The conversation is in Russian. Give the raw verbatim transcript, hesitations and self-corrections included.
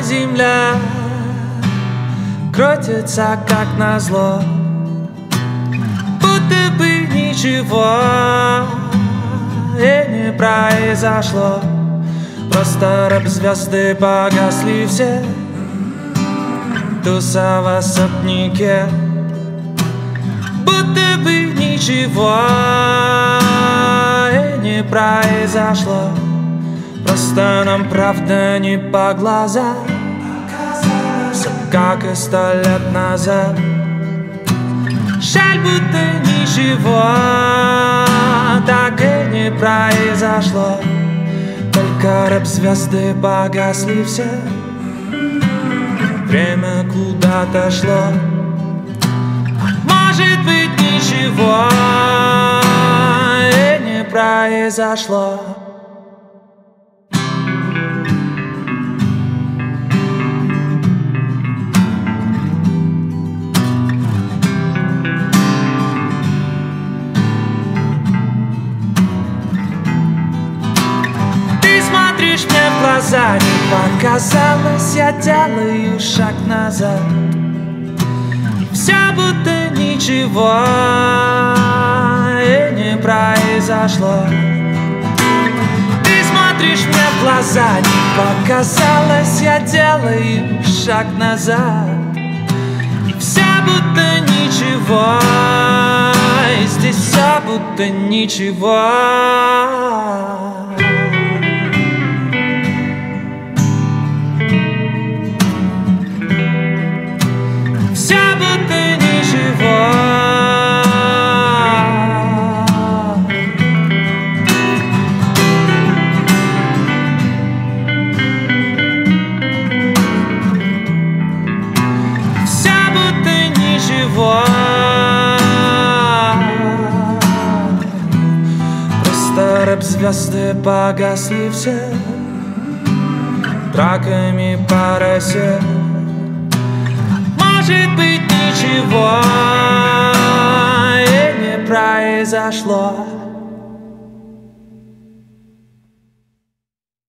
земля крутится как назло, будто бы ничего и не произошло. Просто рэп-звезды погасли все, туса в особняке, будто бы ничего и не произошло. Просто нам правда не по глазам, все как и сто лет назад. Жаль, будто ничего так и не произошло. Только рэп-звезды погасли все, время куда-то шло. Может быть, ничего и не произошло. Смотришь мне в глаза, не показалось, я делаю шаг назад. И все будто ничего и не произошло. Ты смотришь мне в глаза, не показалось, я делаю шаг назад. И все будто ничего, и здесь все будто ничего. Просто рэп-звезды погасли все, драками по росе. Может быть, ничего и не произошло.